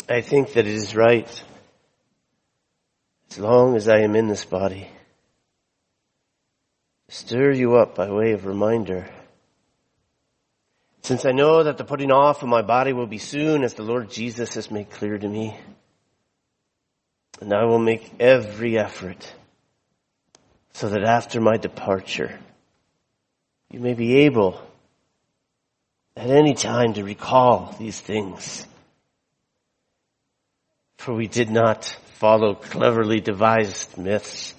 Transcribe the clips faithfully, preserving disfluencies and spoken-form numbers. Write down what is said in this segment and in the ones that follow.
I think that it is right, as long as I am in this body, to stir you up by way of reminder. Since I know that the putting off of my body will be soon, as the Lord Jesus has made clear to me, and I will make every effort so that after my departure, you may be able at any time to recall these things. For we did not follow cleverly devised myths.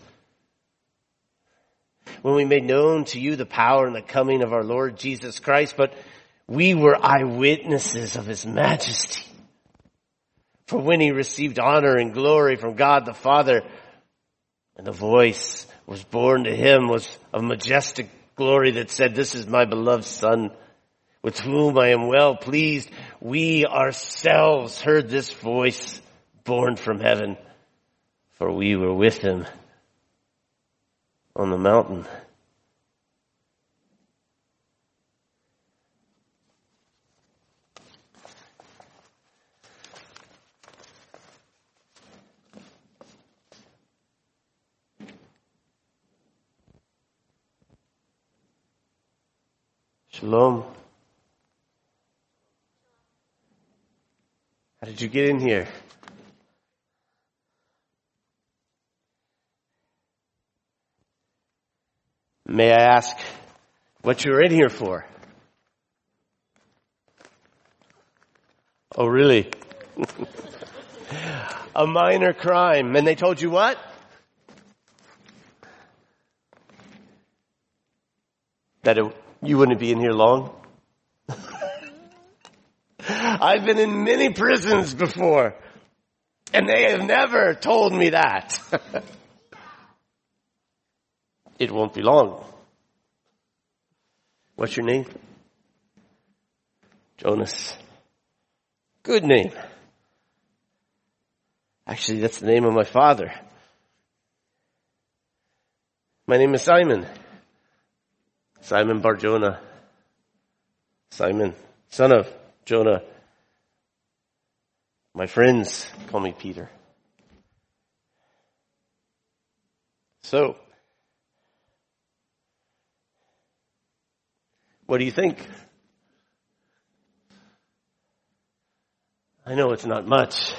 When we made known to you the power and the coming of our Lord Jesus Christ, but we were eyewitnesses of his majesty. For when he received honor and glory from God the Father, and the voice was borne to him was of majestic glory that said, "This is my beloved Son, with whom I am well pleased," we ourselves heard this voice born from heaven, for we were with him on the mountain. Shalom. How did you get in here? May I ask what you're in here for? Oh, really? A minor crime. And they told you what? That it, you wouldn't be in here long? I've been in many prisons before, and they have never told me that. It won't be long. What's your name? Jonas. Good name. Actually, that's the name of my father. My name is Simon. Simon Bar-Jonah. Simon, son of Jonah. My friends call me Peter. So, what do you think? I know it's not much,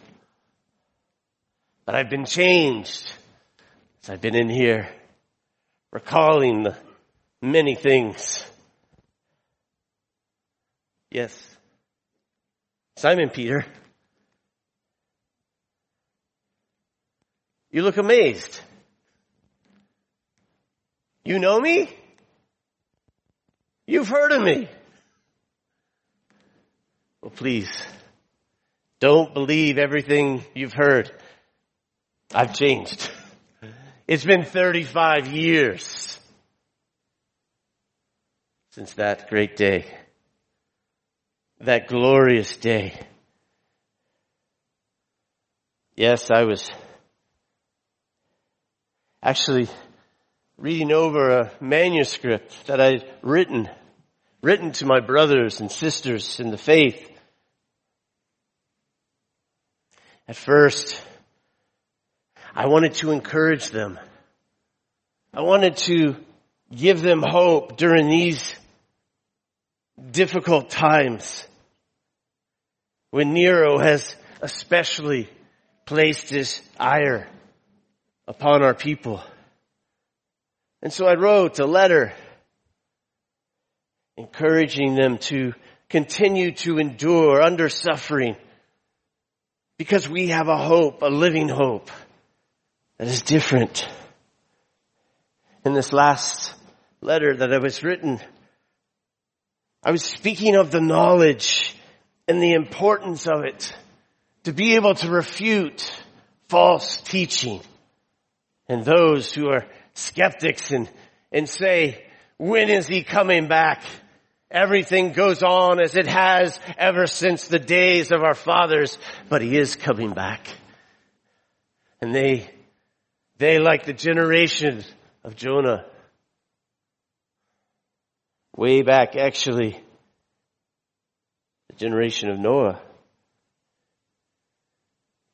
but I've been changed as I've been in here, recalling the many things. Yes. Simon Peter, you look amazed. You know me? You've heard of me. Well, please, don't believe everything you've heard. I've changed. It's been thirty-five years since that great day, that glorious day. Yes, I was actually reading over a manuscript that I'd written, written to my brothers and sisters in the faith. At first, I wanted to encourage them. I wanted to give them hope during these difficult times when Nero has especially placed his ire upon our people. And so I wrote a letter encouraging them to continue to endure under suffering because we have a hope, a living hope that is different. In this last letter that I was written, I was speaking of the knowledge and the importance of it to be able to refute false teaching and those who are skeptics and, and say, when is he coming back? Everything goes on as it has ever since the days of our fathers, but he is coming back. And they, they like the generation of Jonah, way back actually, the generation of Noah,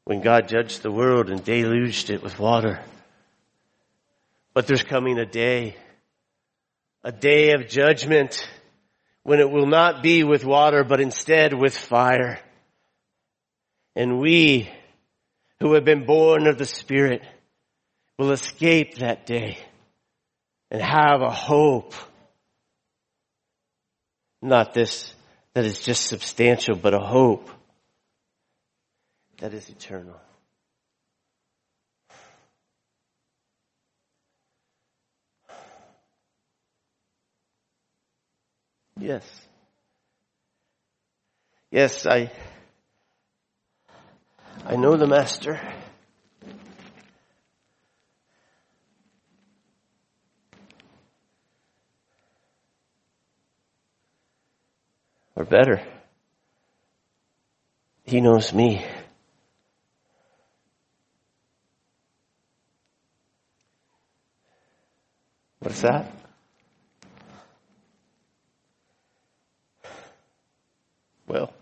when God judged the world and deluged it with water. But there's coming a day, a day of judgment, when it will not be with water, but instead with fire. And we who have been born of the Spirit will escape that day and have a hope. Not this that is just substantial, but a hope that is eternal. Yes. Yes, I I know the Master. Or better, He knows me. What's that? Well,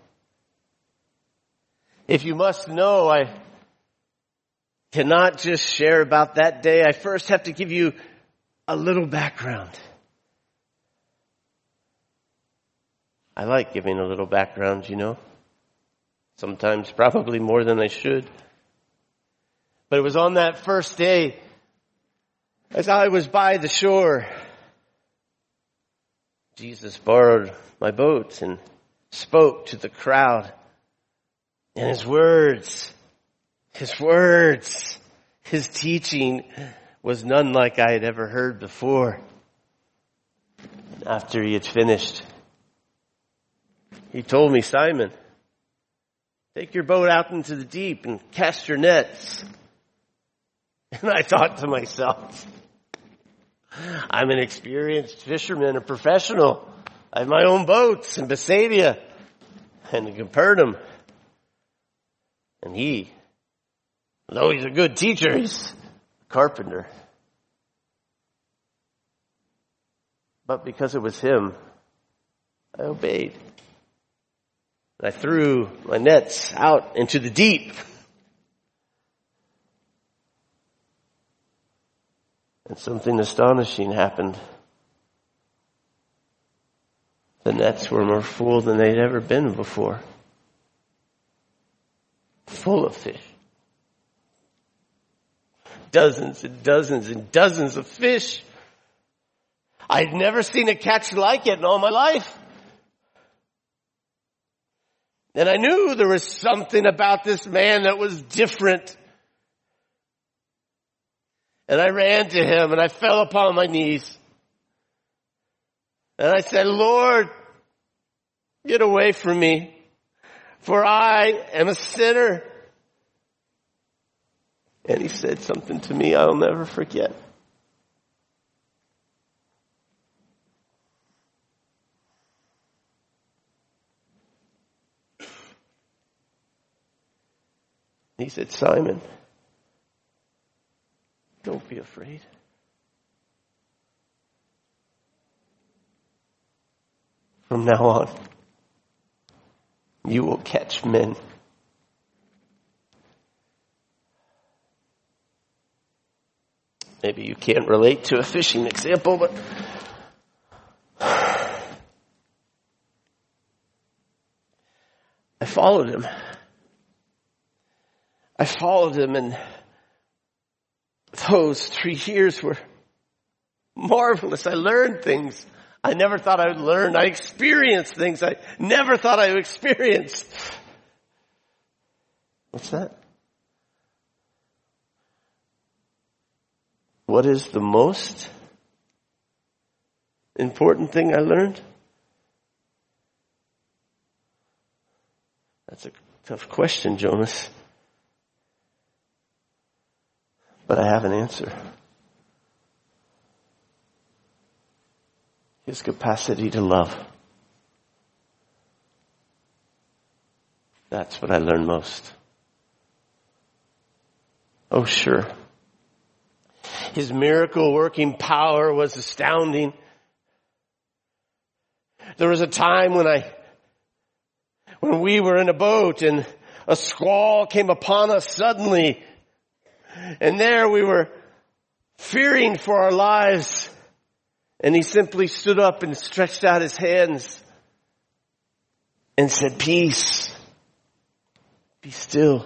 if you must know, I cannot just share about that day. I first have to give you a little background. I like giving a little background, you know. Sometimes probably more than I should. But it was on that first day, as I was by the shore, Jesus borrowed my boat and spoke to the crowd. And his words, his words, his teaching was none like I had ever heard before. After he had finished, he told me, Simon, take your boat out into the deep and cast your nets. And I thought to myself, I'm an experienced fisherman, a professional. I have my own boats in Bethsaida and in Capernaum. And he, though he's a good teacher, he's a carpenter. But because it was him, I obeyed. I threw my nets out into the deep. And something astonishing happened. The nets were more full than they'd ever been before. Full of fish. Dozens and dozens and dozens of fish. I'd never seen a catch like it in all my life. And I knew there was something about this man that was different. And I ran to him and I fell upon my knees. And I said, Lord, get away from me, for I am a sinner. And he said something to me I'll never forget. He said, Simon, don't be afraid. From now on, you will catch men. Maybe you can't relate to a fishing example, but I followed him. I followed him, and those three years were marvelous. I learned things I never thought I would learn. I experienced things I never thought I would experience. What's that? What is the most important thing I learned? That's a tough question, Jonas. But I have an answer. His capacity to love. That's what I learned most. Oh, sure. His miracle working power was astounding. There was a time when I, when we were in a boat and a squall came upon us suddenly. And there we were fearing for our lives. And he simply stood up and stretched out his hands and said, "Peace, be still."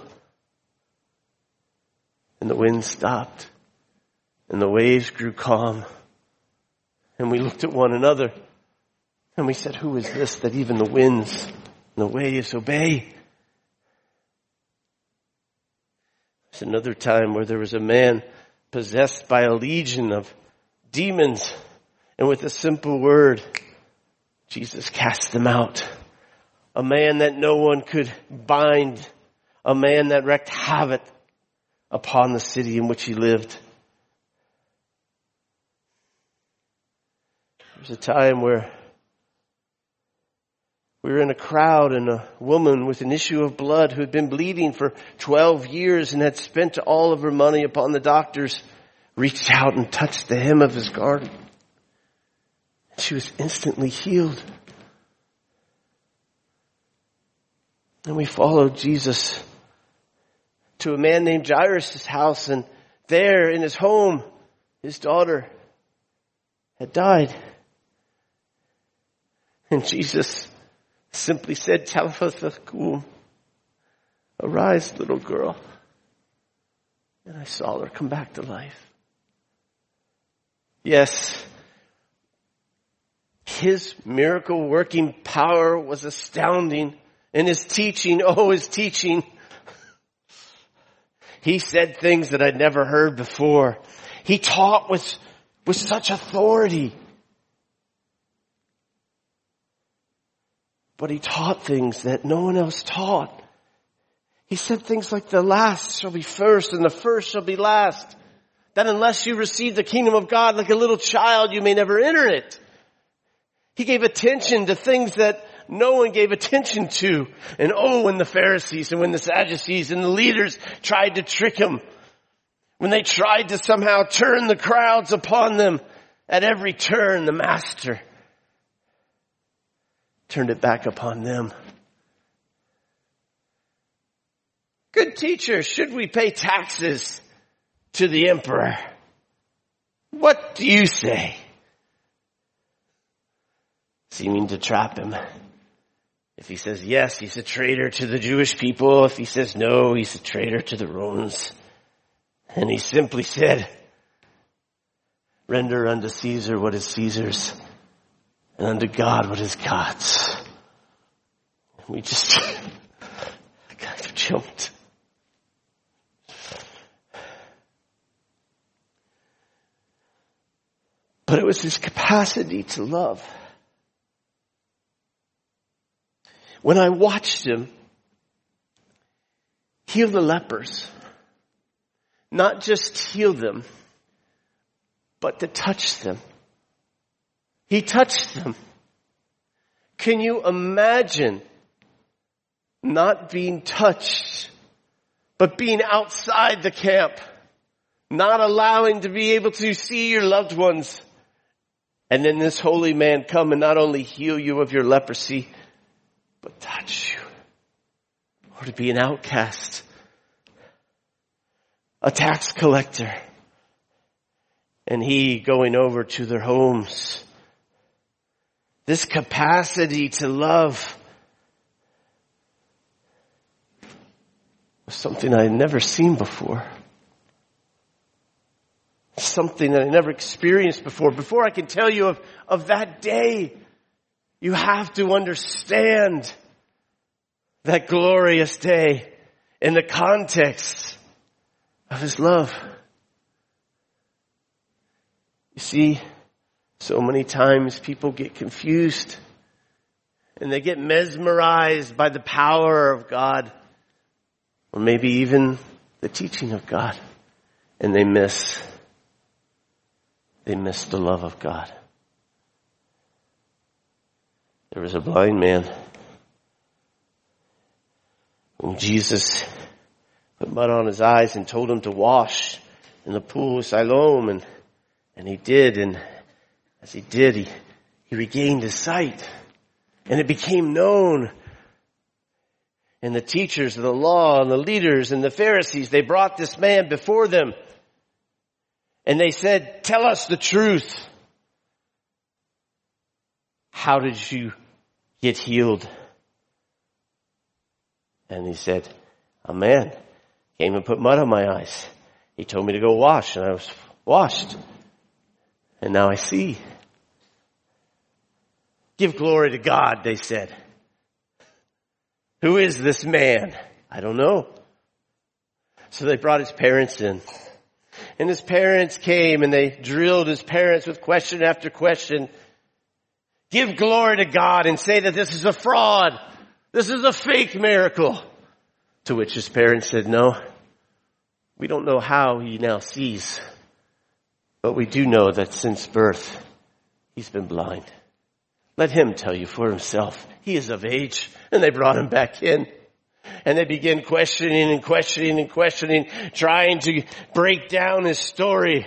And the wind stopped and the waves grew calm. And we looked at one another and we said, "Who is this that even the winds and the waves obey?" There's another time where there was a man possessed by a legion of demons. And with a simple word, Jesus cast them out. A man that no one could bind. A man that wreaked havoc upon the city in which he lived. There was a time where we were in a crowd and a woman with an issue of blood who had been bleeding for twelve years and had spent all of her money upon the doctors reached out and touched the hem of his garment. She was instantly healed. And we followed Jesus to a man named Jairus' house, and there in his home, his daughter had died. And Jesus simply said, "Talitha kum," arise, little girl. And I saw her come back to life. Yes, his miracle working power was astounding. And his teaching, oh, his teaching. He said things that I'd never heard before. He taught with, with such authority. But he taught things that no one else taught. He said things like, the last shall be first and the first shall be last. That unless you receive the kingdom of God like a little child, you may never enter it. He gave attention to things that no one gave attention to. And oh, when the Pharisees and when the Sadducees and the leaders tried to trick him, when they tried to somehow turn the crowds upon them, at every turn the master turned it back upon them. Good teacher, should we pay taxes to the emperor? What do you say? Seeming to trap him. If he says yes, he's a traitor to the Jewish people. If he says no, he's a traitor to the Romans. And he simply said, render unto Caesar what is Caesar's, and unto God what is God's. We just kind of jumped. But it was his capacity to love. When I watched him heal the lepers, not just heal them, but to touch them. He touched them. Can you imagine not being touched, but being outside the camp, not allowing to be able to see your loved ones, and then this holy man come and not only heal you of your leprosy, but touch you? Or to be an outcast, a tax collector, and he going over to their homes. This capacity to love was something I had never seen before. Something that I never experienced before. Before I can tell you of, of that day, you have to understand that glorious day in the context of his love. You see, so many times people get confused and they get mesmerized by the power of God, or maybe even the teaching of God, and they miss, they miss the love of God. There was a blind man whom Jesus put mud on his eyes and told him to wash in the pool of Siloam, and, and he did, and as he did, he, he regained his sight, and it became known. And the teachers of the law and the leaders and the Pharisees, they brought this man before them. And they said, tell us the truth. How did you get healed? And he said, a man came and put mud on my eyes. He told me to go wash, and I was washed. And now I see. Give glory to God, they said. Who is this man? I don't know. So they brought his parents in. And his parents came and they drilled his parents with question after question. Give glory to God and say that this is a fraud. This is a fake miracle. To which his parents said, no, we don't know how he now sees. But we do know that since birth, he's been blind. Let him tell you for himself. He is of age. And they brought him back in. And they began questioning and questioning and questioning, trying to break down his story.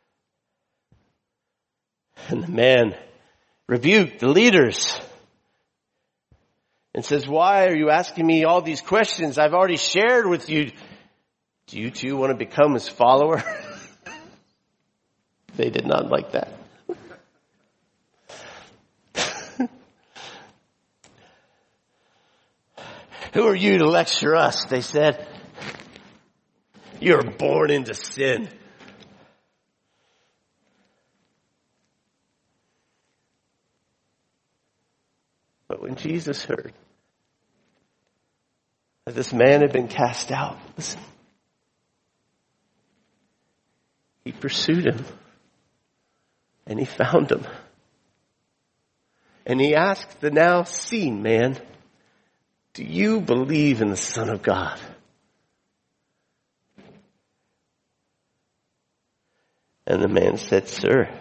And the man rebuked the leaders and says, why are you asking me all these questions? I've already shared with you. Do you too want to become his follower? They did not like that. Who are you to lecture us? They said. You're born into sin. But when Jesus heard that this man had been cast out, listen, he pursued him and he found him. And he asked the now seen man, do you believe in the Son of God? And the man said, sir,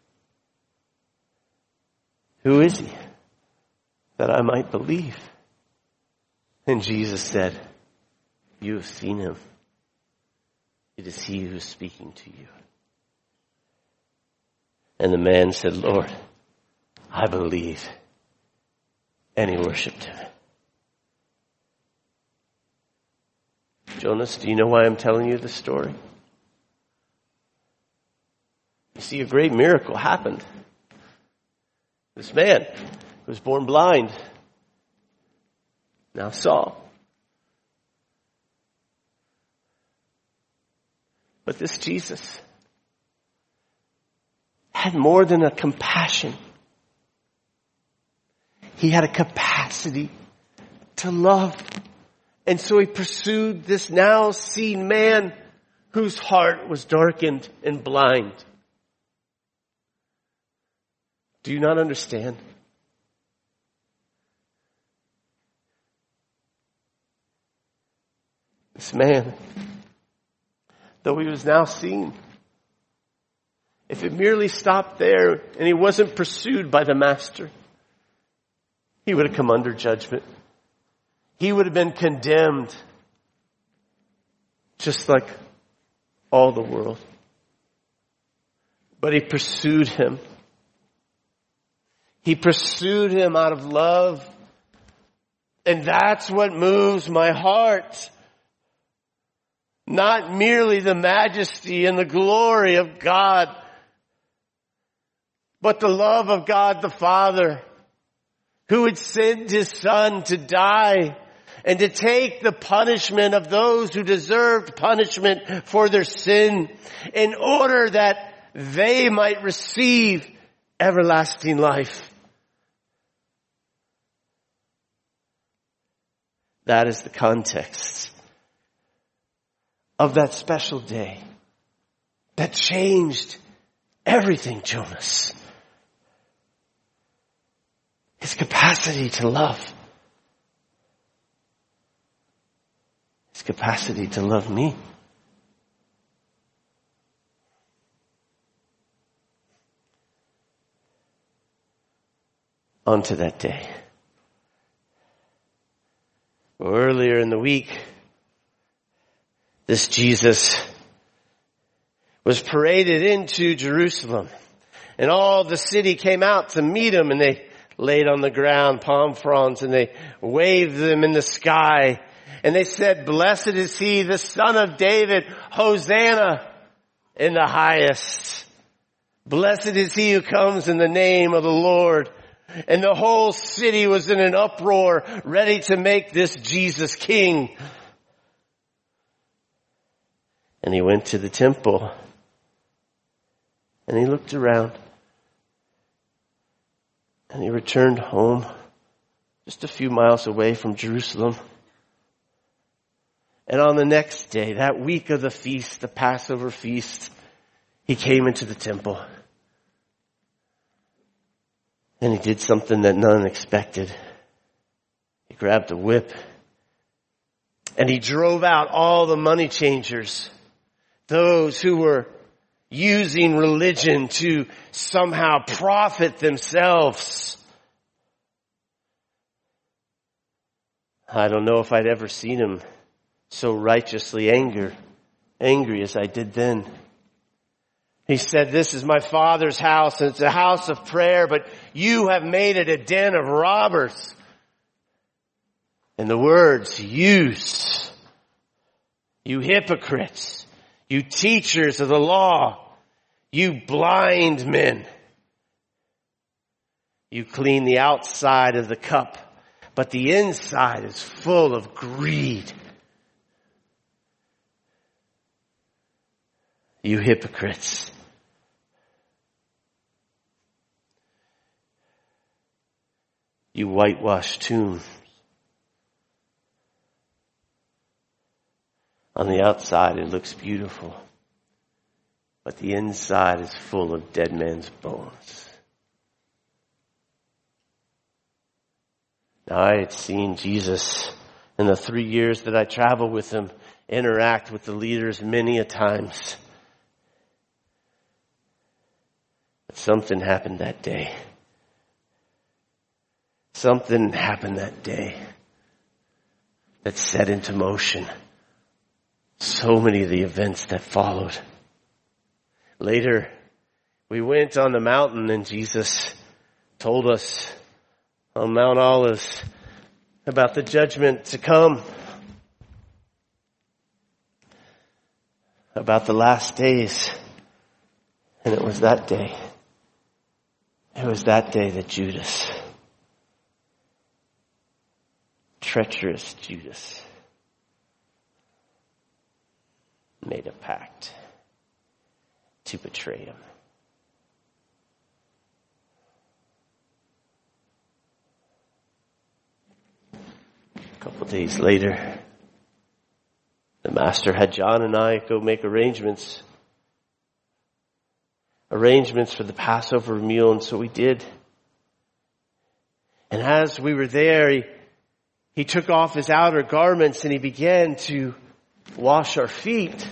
who is he that I might believe? And Jesus said, you have seen him. It is he who is speaking to you. And the man said, Lord, I believe. And he worshiped him. Jonas, do you know why I'm telling you this story? You see, a great miracle happened. This man who was born blind now saw. But this Jesus had more than a compassion. He had a capacity to love. And so he pursued this now seen man whose heart was darkened and blind. Do you not understand? This man, though he was now seen, if it merely stopped there and he wasn't pursued by the master, he would have come under judgment. He would have been condemned just like all the world. But he pursued him. He pursued him out of love. And that's what moves my heart. Not merely the majesty and the glory of God, but the love of God the Father, who would send his Son to die and to take the punishment of those who deserved punishment for their sin in order that they might receive everlasting life. That is the context of that special day that changed everything, Jonas. His capacity to love. His capacity to love me. On to that day. Earlier in the week, this Jesus was paraded into Jerusalem. And all the city came out to meet him, and they laid on the ground, palm fronds, and they waved them in the sky. And they said, "Blessed is he, the Son of David, Hosanna in the highest. Blessed is he who comes in the name of the Lord." And the whole city was in an uproar, ready to make this Jesus king. And he went to the temple, and he looked around, and he returned home, just a few miles away from Jerusalem. And on the next day, that week of the feast, the Passover feast, he came into the temple. And he did something that none expected. He grabbed a whip, and he drove out all the money changers, those who were using religion to somehow profit themselves. I don't know if I'd ever seen him so righteously angry, angry as I did then. He said, "This is my Father's house, and it's a house of prayer, but you have made it a den of robbers." And the words used, "You hypocrites, you teachers of the law, you blind men. You clean the outside of the cup, but the inside is full of greed. You hypocrites." You whitewashed tombs. On the outside it looks beautiful, but the inside is full of dead men's bones. Now, I had seen Jesus in the three years that I traveled with him interact with the leaders many a times. But something happened that day. Something happened that day that set into motion so many of the events that followed. Later, we went on the mountain, and Jesus told us on Mount Olives about the judgment to come, about the last days. And it was that day. It was that day that Judas, treacherous Judas, made a pact to betray him. A couple days later, the master had John and I go make arrangements. Arrangements for the Passover meal, and so we did. And as we were there, he He took off his outer garments and he began to wash our feet.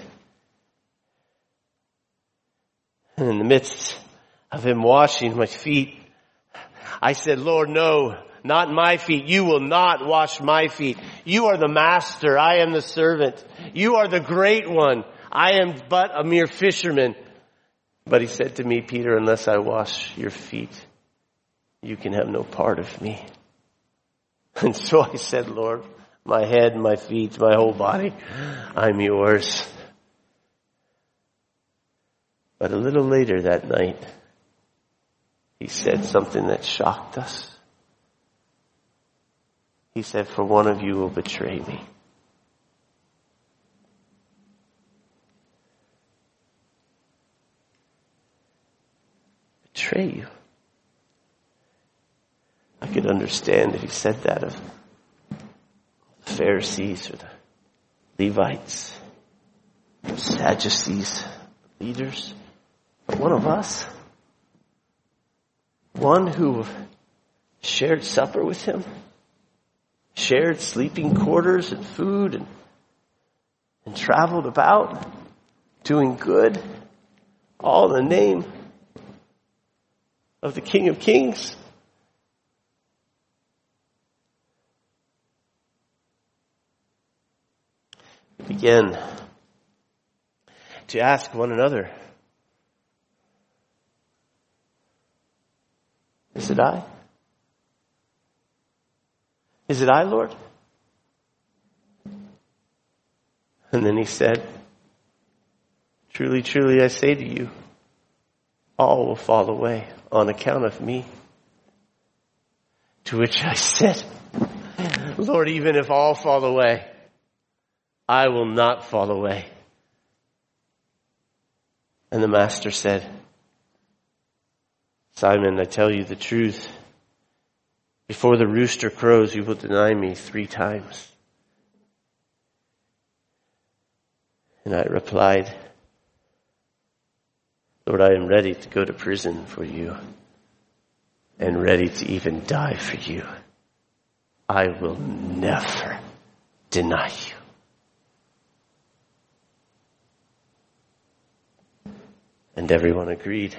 And in the midst of him washing my feet, I said, "Lord, no, not my feet. You will not wash my feet. You are the master. I am the servant. You are the great one. I am but a mere fisherman." But he said to me, "Peter, unless I wash your feet, you can have no part of me." And so I said, "Lord, my head, my feet, my whole body, I'm yours." But a little later that night, he said something that shocked us. He said, "For one of you will betray me." Betray you? I could understand if he said that of the Pharisees or the Levites, the Sadducees, leaders. But one of us, one who shared supper with him, shared sleeping quarters and food, and, and traveled about doing good, all in the name of the King of Kings. Began to ask one another, "Is it I? Is it I, Lord? And then he said, truly, truly, I say to you, all will fall away on account of me. To which I said, Lord, even if all fall away, I will not fall away. And the master said, Simon, I tell you the truth. Before the rooster crows, you will deny me three times. And I replied, Lord, I am ready to go to prison for you and ready to even die for you. I will never deny you. And everyone agreed.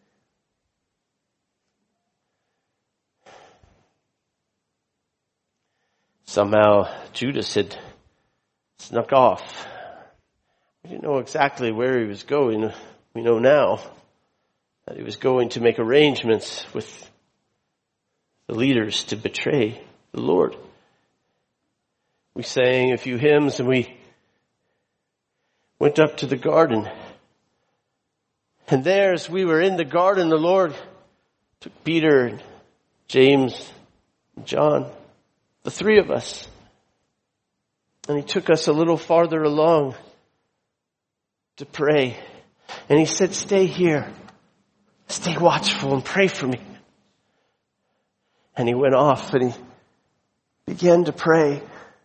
Somehow Judas had snuck off. We didn't know exactly where he was going. We know now that he was going to make arrangements with the leaders to betray the Lord. We sang a few hymns and we went up to the garden. And there, as we were in the garden, the Lord took Peter and James and John, the three of us, and he took us a little farther along to pray. And he said, stay here, stay watchful and pray for me. And he went off and he began to pray.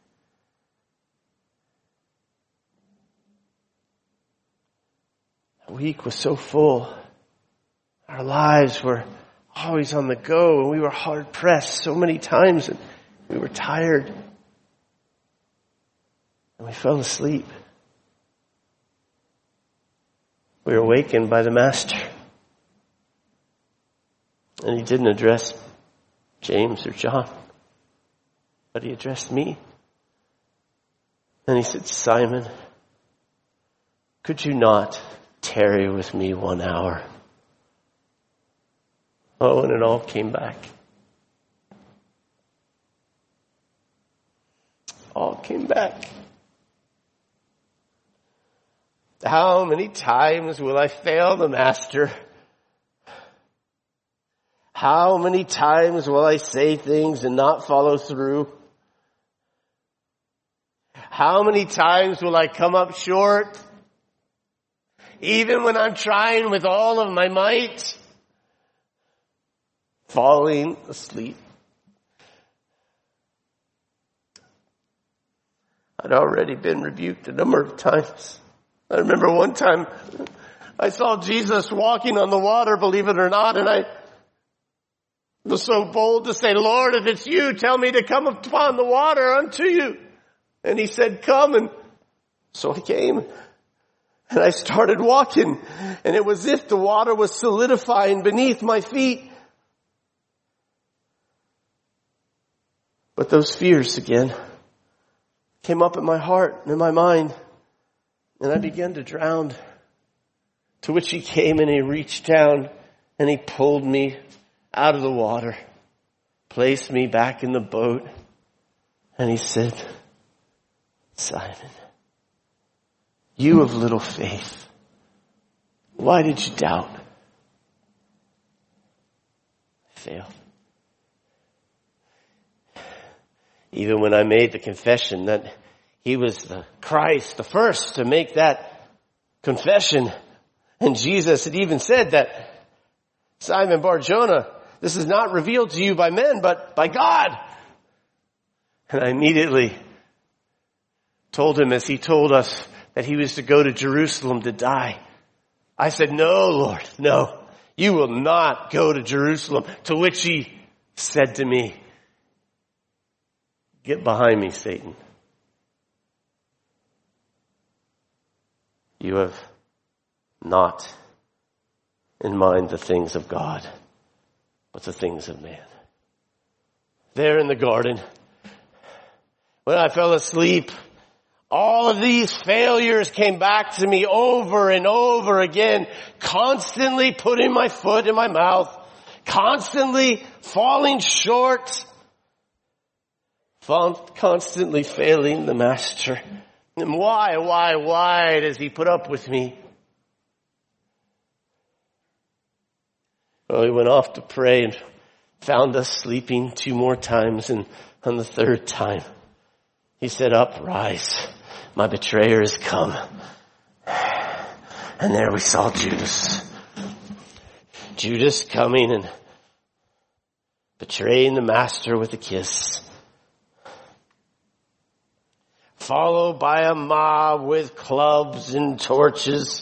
The week was so full. Our lives were always on the go and we were hard pressed so many times and we were tired. And we fell asleep. We were awakened by the Master. And he didn't address James or John, but he addressed me. And he said, Simon, could you not tarry with me one hour? Oh, and it all came back. All came back. How many times will I fail the Master? How many times will I say things and not follow through? How many times will I come up short? Even when I'm trying with all of my might, falling asleep. I'd already been rebuked a number of times. I remember one time I saw Jesus walking on the water, believe it or not, and I was so bold to say, Lord, if it's you, tell me to come upon the water unto you. And he said, come. And so I came and I started walking, and it was as if the water was solidifying beneath my feet. But those fears again came up in my heart and in my mind, and I began to drown. To which he came and he reached down and he pulled me out of the water, placed me back in the boat, and he said, Simon, you of little faith, why did you doubt? I failed. Even when I made the confession that he was the Christ, the first to make that confession, and Jesus had even said that, Simon Bar-Jonah, this is not revealed to you by men, but by God. And I immediately told him, as he told us, that he was to go to Jerusalem to die. I said, no, Lord, no, you will not go to Jerusalem. To which he said to me, get behind me, Satan. You have not in mind the things of God, but the things of man. There in the garden, when I fell asleep, all of these failures came back to me over and over again, constantly putting my foot in my mouth, constantly falling short, constantly failing the master. And why, why, why does he put up with me? Well, he went off to pray and found us sleeping two more times, and on the third time, he said, "Up, rise, my betrayer has come." And there we saw Judas. Judas coming and betraying the master with a kiss. Followed by a mob with clubs and torches.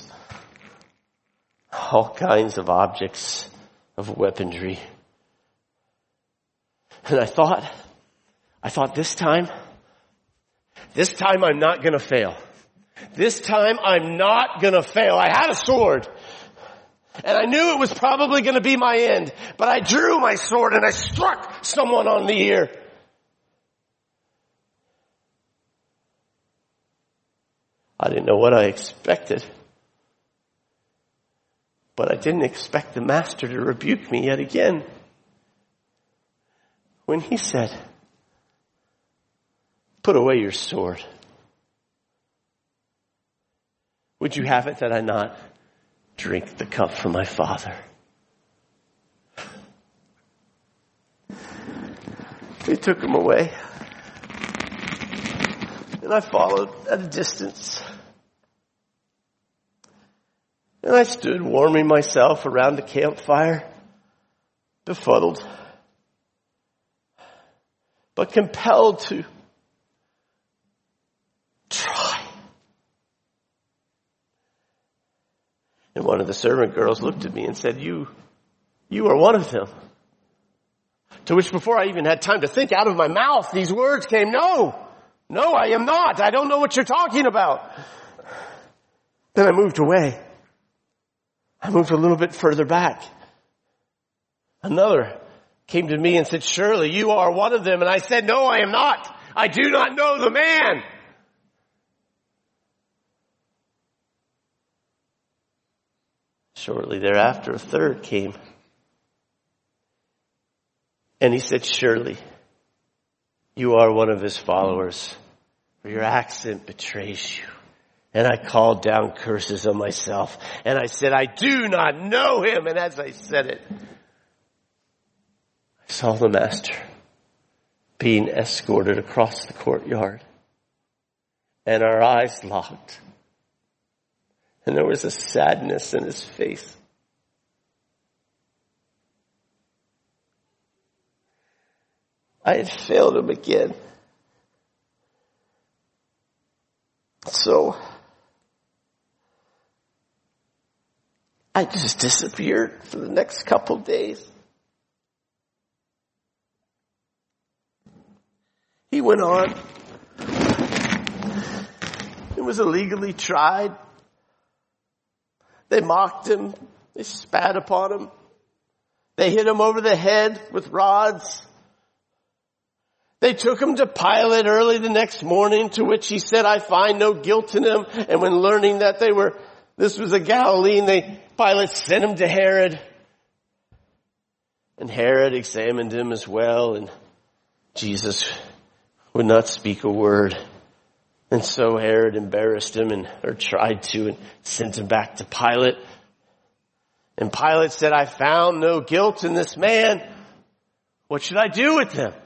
All kinds of objects of weaponry. And I thought, I thought this time, this time I'm not going to fail. This time I'm not going to fail. I had a sword. And I knew it was probably going to be my end. But I drew my sword and I struck someone on the ear. I didn't know what I expected. But I didn't expect the master to rebuke me yet again. When he said, "Put away your sword. Would you have it that I not drink the cup from my Father?" They took him away. And I followed at a distance. And I stood warming myself around the campfire, befuddled, but compelled to try. And one of the servant girls looked at me and said, you, you are one of them. To which before I even had time to think, out of my mouth, these words came, "No, no, I am not. I don't know what you're talking about." Then I moved away. I moved a little bit further back. Another came to me and said, "Surely you are one of them." And I said, "No, I am not. I do not know the man." Shortly thereafter, a third came. And he said, "Surely you are one of his followers, for your accent betrays you." And I called down curses on myself. And I said, "I do not know him." And as I said it, I saw the master being escorted across the courtyard. And our eyes locked. And there was a sadness in his face. I had failed him again. So I just disappeared for the next couple days. He went on. He was illegally tried. They mocked him. They spat upon him. They hit him over the head with rods. They took him to Pilate early the next morning, to which he said, "I find no guilt in him." And when learning that they were, this was a Galilean, they, Pilate sent him to Herod. And Herod examined him as well, and Jesus would not speak a word. And so Herod embarrassed him and, or tried to, and sent him back to Pilate. And Pilate said, "I found no guilt in this man. What should I do with him?"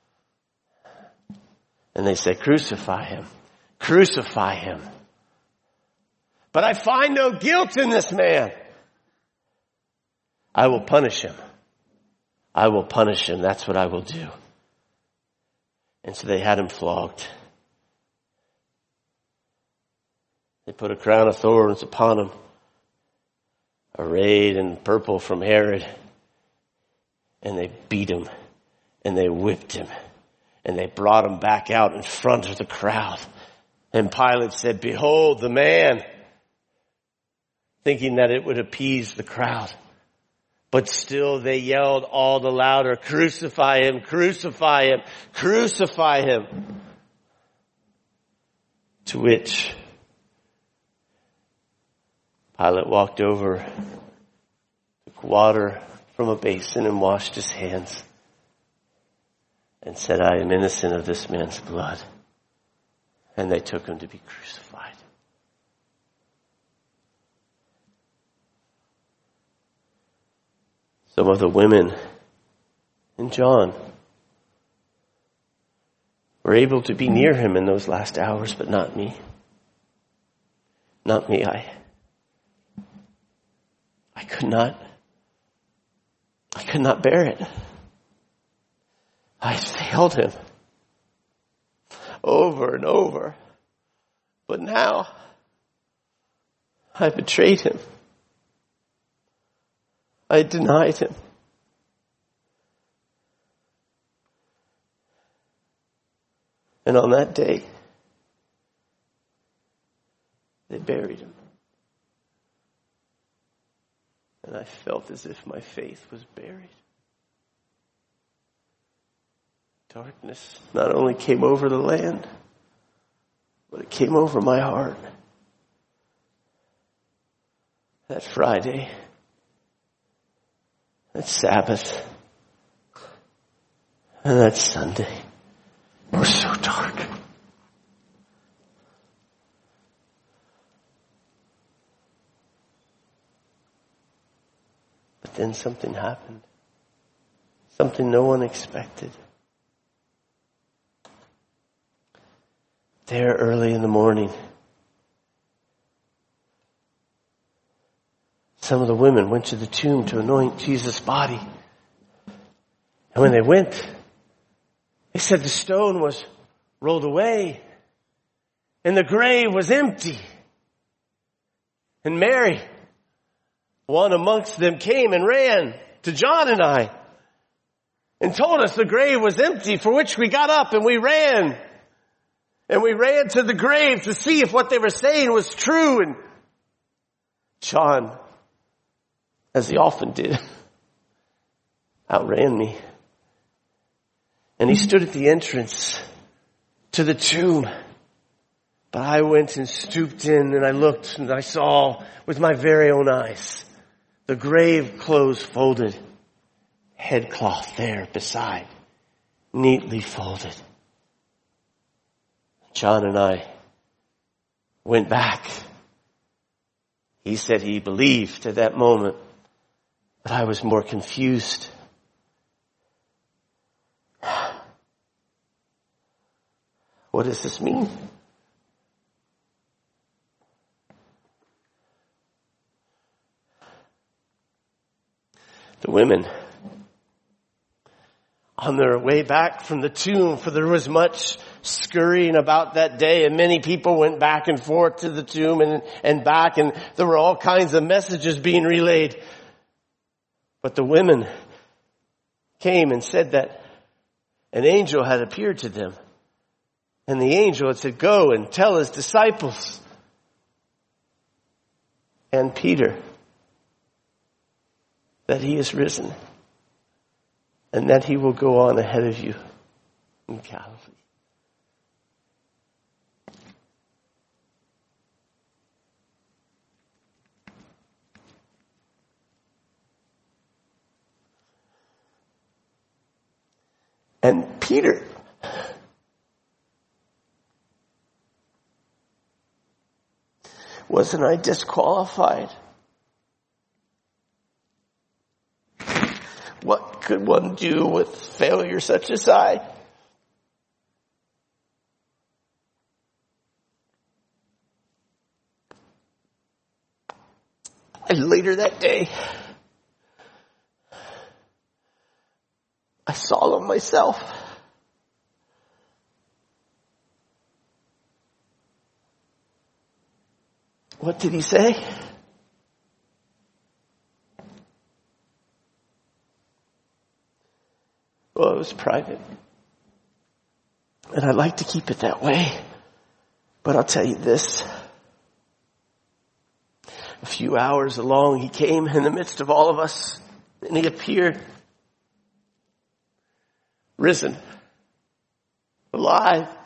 And they said, "Crucify him. Crucify him." "But I find no guilt in this man." "I will punish him. I will punish him. That's what I will do." And so they had him flogged. They put a crown of thorns upon him, arrayed in purple from Herod. And they beat him, and they whipped him, and they brought him back out in front of the crowd. And Pilate said, "Behold the man," thinking that it would appease the crowd. But still they yelled all the louder, "Crucify him, crucify him, crucify him." To which Pilate walked over, took water from a basin and washed his hands. and said, I am innocent of this man's blood. And they took him to be crucified. Some of the women in John were able to be near him in those last hours, but not me. Not me. I, I could not, I could not bear it. I failed him over and over. But now I betrayed him. I denied him. And on that day, they buried him. And I felt as if my faith was buried. Darkness not only came over the land, but it came over my heart. That Friday, that Sabbath, and that Sunday were so dark. But then something happened. Something no one expected. There early in the morning, some of the women went to the tomb to anoint Jesus' body. And when they went, they said the stone was rolled away and the grave was empty. And Mary, one amongst them, came and ran to John and I and told us the grave was empty, for which we got up and we ran. And we ran to the grave to see if what they were saying was true. And John, as he often did, outran me. And he stood at the entrance to the tomb. But I went and stooped in and I looked and I saw with my very own eyes the grave clothes folded, headcloth there beside, neatly folded. John and I went back. He said he believed at that moment, but I was more confused. What does this mean? The women, on their way back from the tomb, for there was much scurrying about that day, and many people went back and forth to the tomb and, and back, and there were all kinds of messages being relayed. But the women came and said that an angel had appeared to them. And the angel had said, go and tell his disciples and Peter that he is risen and that he will go on ahead of you in Galilee. And Peter, wasn't I disqualified? What could one do with failure such as I? And later that day, I saw him myself. What did he say? Well, it was private. And I'd like to keep it that way. But I'll tell you this. A few hours along, he came in the midst of all of us, and he appeared risen, alive,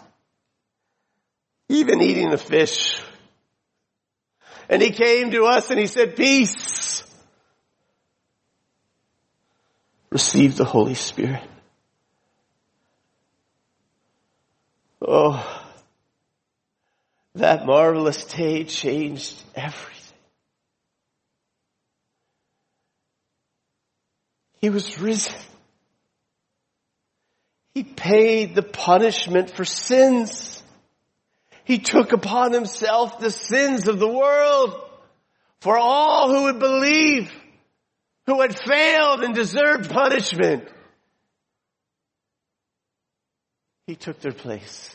even eating the fish. And he came to us and he said, peace. Receive the Holy Spirit. Oh, that marvelous day changed everything. He was risen. He paid the punishment for sins. He took upon himself the sins of the world for all who would believe, who had failed and deserved punishment. He took their place.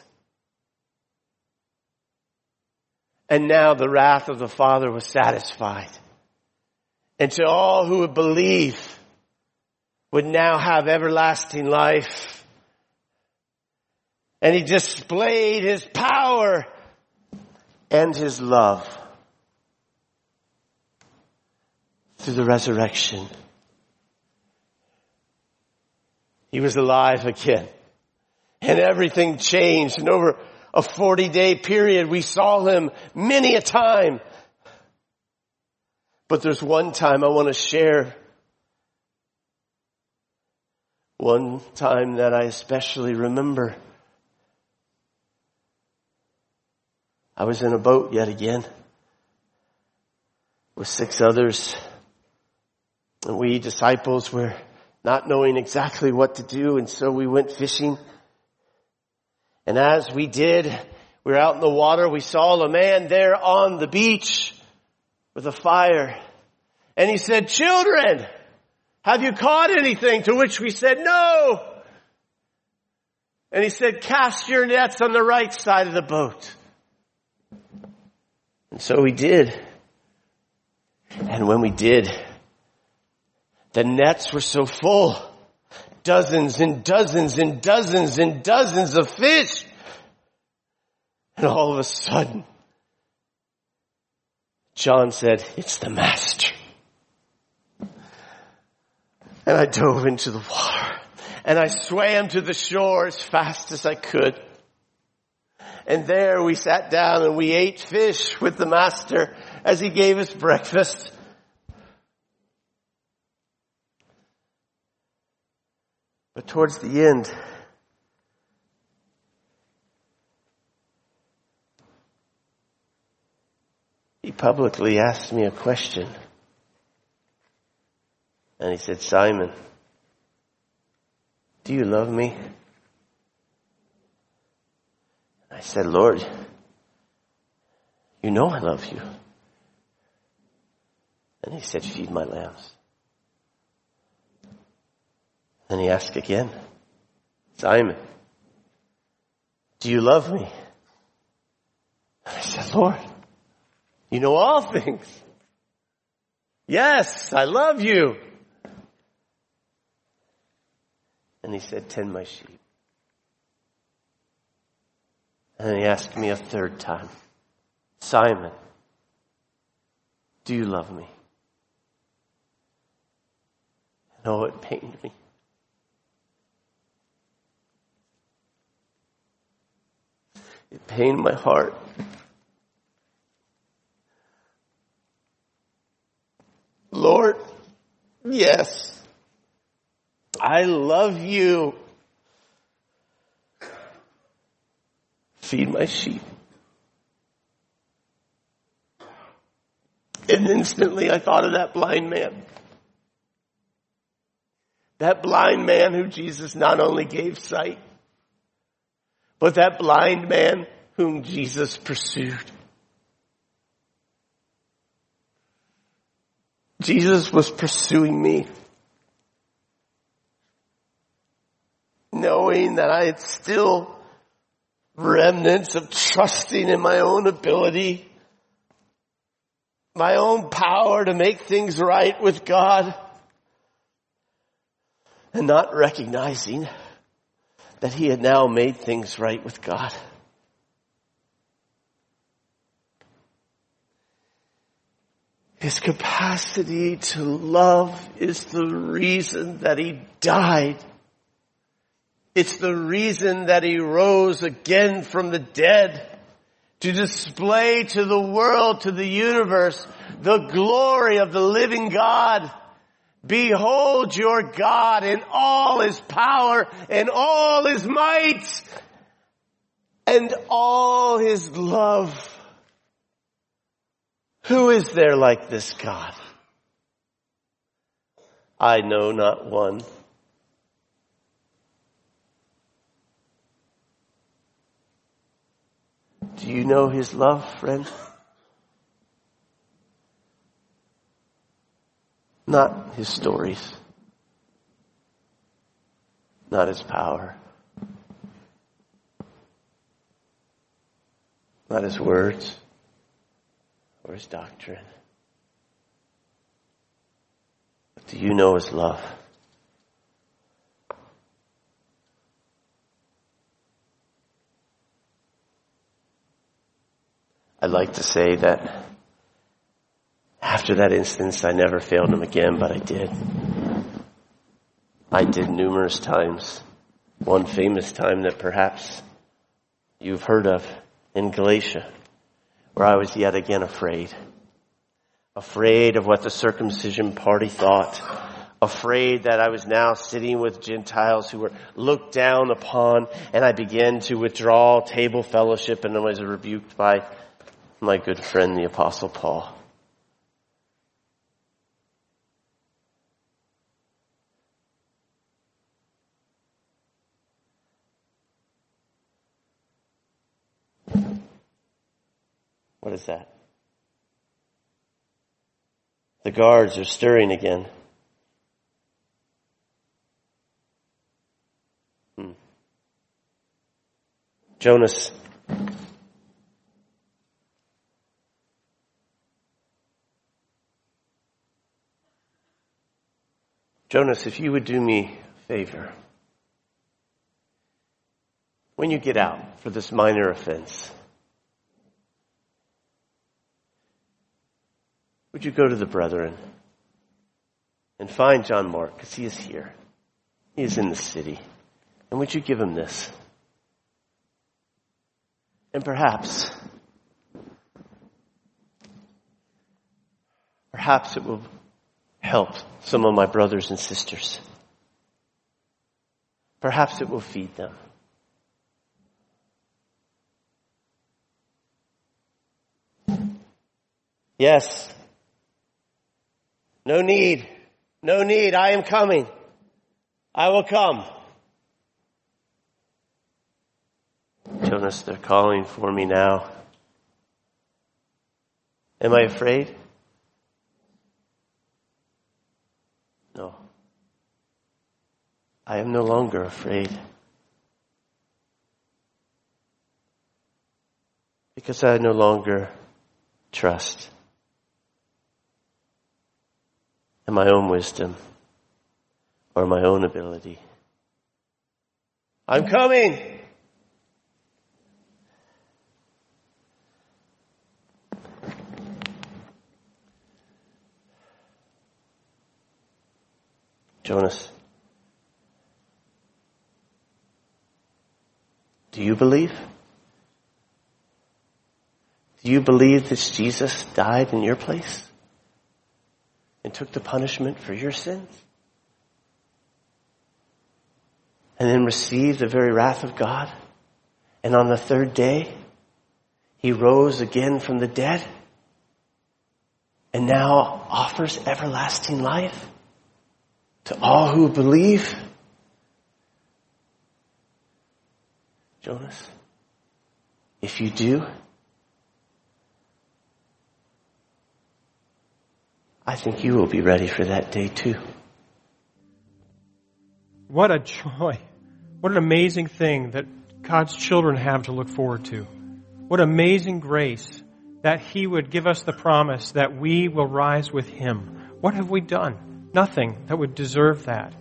And now the wrath of the Father was satisfied. And to all who would believe would now have everlasting life. And he displayed his power and his love through the resurrection. He was alive again. And everything changed. And over a forty-day period, we saw him many a time. But there's one time I want to share. One time that I especially remember. I was in a boat yet again with six others. And we disciples were not knowing exactly what to do. And so we went fishing. And as we did, we were out in the water. We saw a man there on the beach with a fire. And he said, "Children, have you caught anything?" To which we said, "No." And he said, "Cast your nets on the right side of the boat." And so we did. And when we did, the nets were so full. Dozens and dozens and dozens and dozens of fish. And all of a sudden, John said, "It's the Master." And I dove into the water. And I swam to the shore as fast as I could. And there we sat down and we ate fish with the Master as he gave us breakfast. But towards the end, he publicly asked me a question. And he said, "Simon, do you love me?" I said, "Lord, you know I love you." And he said, "Feed my lambs." And he asked again, "Simon, do you love me?" And I said, "Lord, you know all things. Yes, I love you." And he said, "Tend my sheep." And he asked me a third time, "Simon, do you love me?" And oh, it pained me. It pained my heart. "Lord, yes, I love you. Feed my sheep." And instantly I thought of that blind man. That blind man who Jesus not only gave sight, but that blind man whom Jesus pursued. Jesus was pursuing me, knowing that I had still remnants of trusting in my own ability, my own power to make things right with God, and not recognizing that he had now made things right with God. His capacity to love is the reason that he died. It's the reason that he rose again from the dead, to display to the world, to the universe, the glory of the living God. Behold your God in all his power and all his might. and all his love. Who is there like this God? I know not one. Do you know his love, friend? Not his stories. Not his power. Not his words or his doctrine. But do you know his love? I'd like to say that after that instance, I never failed him again, but I did. I did numerous times. One famous time that perhaps you've heard of in Galatia, where I was yet again afraid. Afraid of what the circumcision party thought. Afraid that I was now sitting with Gentiles who were looked down upon, and I began to withdraw table fellowship, and I was rebuked by my good friend, the Apostle Paul. What is that? The guards are stirring again. Hmm. Jonas. Jonas, if you would do me a favor. When you get out for this minor offense, would you go to the brethren and find John Mark, because he is here. He is in the city. And would you give him this? And perhaps, perhaps it will help some of my brothers and sisters. Perhaps it will feed them. Yes. No need. No need. I am coming. I will come. Jonas, they're calling for me now. Am I afraid? No. I am no longer afraid. Because I no longer trust in my own wisdom or my own ability. I'm coming. Jonas, do you believe? Do you believe that Jesus died in your place and took the punishment for your sins? And then received the very wrath of God? And on the third day, he rose again from the dead and now offers everlasting life to all who believe? Jonas, if you do, I think you will be ready for that day too. What a joy. What an amazing thing that God's children have to look forward to. What amazing grace that he would give us the promise that we will rise with him. What have we done? Nothing that would deserve that.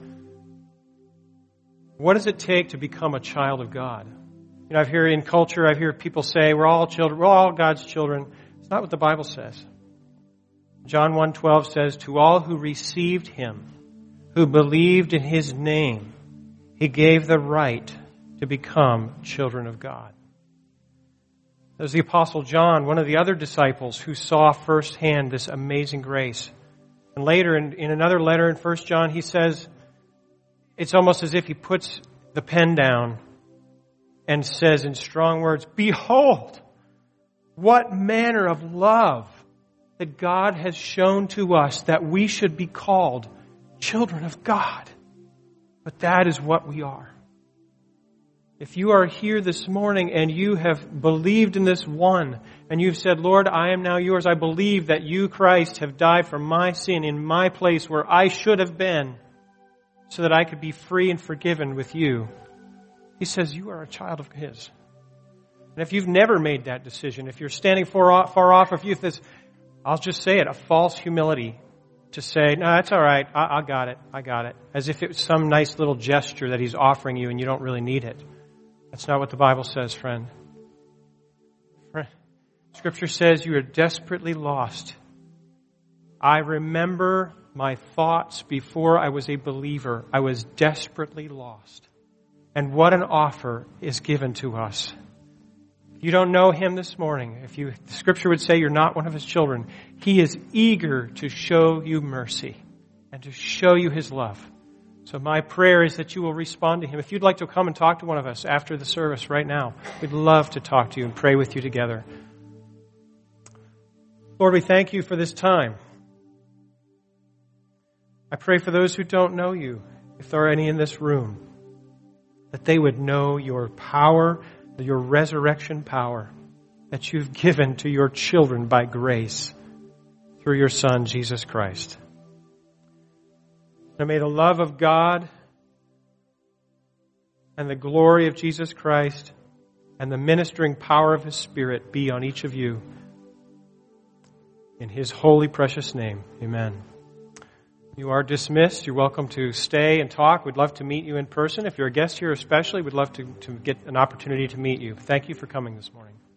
What does it take to become a child of God? You know, I've heard in culture, I've heard people say, we're all children, we're all God's children. It's not what the Bible says. John one twelve says, to all who received him, who believed in his name, he gave the right to become children of God. There's the Apostle John, one of the other disciples who saw firsthand this amazing grace. And later in, in another letter in First John, he says, it's almost as if he puts the pen down and says in strong words, "Behold, what manner of love that God has shown to us that we should be called children of God." But that is what we are. If you are here this morning and you have believed in this one, and you've said, "Lord, I am now yours. I believe that you, Christ, have died for my sin in my place where I should have been, so that I could be free and forgiven with you." He says, you are a child of His. And if you've never made that decision, if you're standing far off, far off if you this, I'll just say it, a false humility to say, "No, that's all right. I, I got it. I got it." As if it was some nice little gesture that He's offering you and you don't really need it. That's not what the Bible says, friend. Friend, Scripture says you are desperately lost. I remember my thoughts before I was a believer. I was desperately lost. And what an offer is given to us. If you don't know Him this morning, if you, the Scripture would say you're not one of His children, He is eager to show you mercy and to show you His love. So my prayer is that you will respond to Him. If you'd like to come and talk to one of us after the service right now, we'd love to talk to you and pray with you together. Lord, we thank you for this time. I pray for those who don't know you, if there are any in this room, that they would know your power, your resurrection power that you've given to your children by grace through your Son, Jesus Christ. And may the love of God and the glory of Jesus Christ and the ministering power of His Spirit be on each of you. In His holy, precious name, amen. You are dismissed. You're welcome to stay and talk. We'd love to meet you in person. If you're a guest here especially, we'd love to, to get an opportunity to meet you. Thank you for coming this morning.